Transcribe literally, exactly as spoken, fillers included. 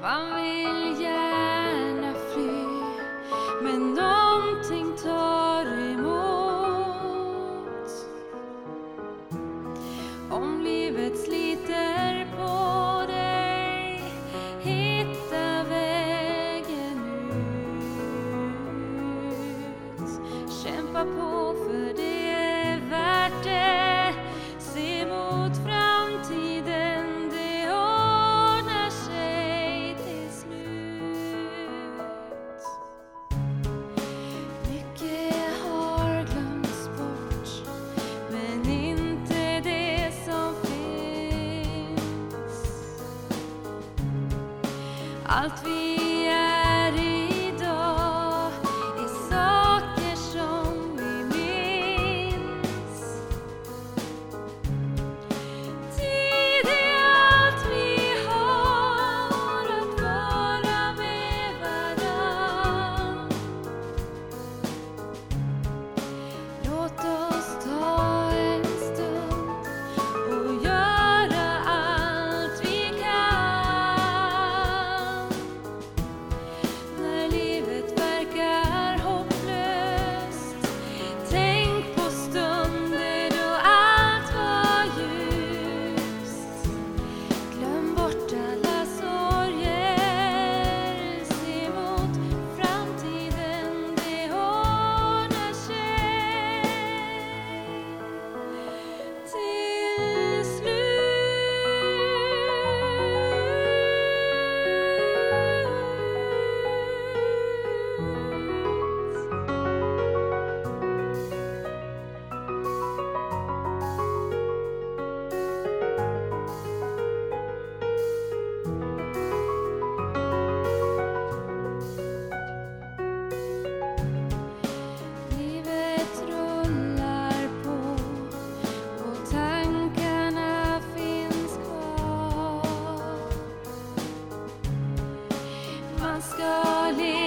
Man vill gärna fly, men någonting tar emot. Om livet sliter på dig, hitta vägen ut. Kämpa på, för det är värt det. Se mot framtiden, det ordnar sig till slut. Mycket har glömts bort, men inte det som finns. Allt vi är idag är saker som vi minns. Tid är allt vi har att vara med varann. Låt oss ta en stund och göra allt vi kan. När livet verkar hopplöst, tänk på stunder då allt var ljust. Glöm bort alla sorger, se mot framtiden, det ordnar sig till slut. Livet rullar på och tankarna finns kvar. Man ska leva